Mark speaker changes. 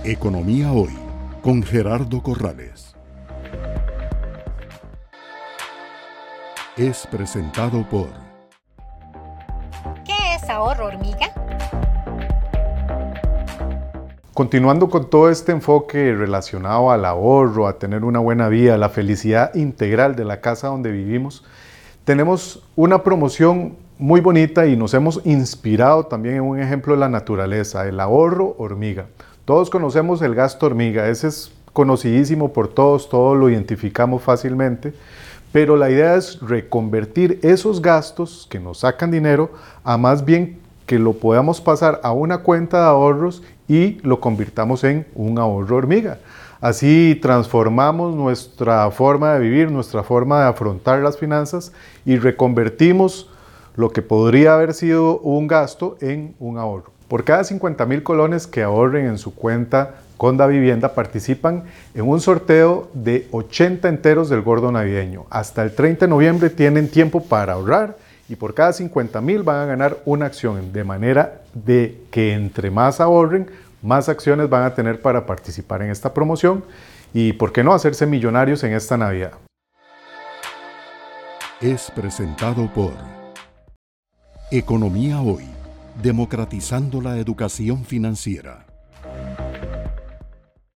Speaker 1: Economía Hoy, con Gerardo Corrales. Es presentado por...
Speaker 2: ¿Qué es ahorro hormiga?
Speaker 3: Continuando con todo este enfoque relacionado al ahorro, a tener una buena vida, a la felicidad integral de la casa donde vivimos, tenemos una promoción muy bonita y nos hemos inspirado también en un ejemplo de la naturaleza, el ahorro hormiga. Todos conocemos el gasto hormiga, ese es conocidísimo por todos lo identificamos fácilmente, pero la idea es reconvertir esos gastos que nos sacan dinero a más bien que lo podamos pasar a una cuenta de ahorros y lo convirtamos en un ahorro hormiga. Así transformamos nuestra forma de vivir, nuestra forma de afrontar las finanzas y reconvertimos lo que podría haber sido un gasto en un ahorro. Por cada 50,000 colones que ahorren en su cuenta con Davivienda participan en un sorteo de 80 enteros del gordo navideño. Hasta el 30 de noviembre tienen tiempo para ahorrar y por cada 50,000 van a ganar una acción, de manera de que entre más ahorren, más acciones van a tener para participar en esta promoción y, ¿por qué no, hacerse millonarios en esta Navidad?
Speaker 1: Es presentado por Economía Hoy, democratizando la educación financiera.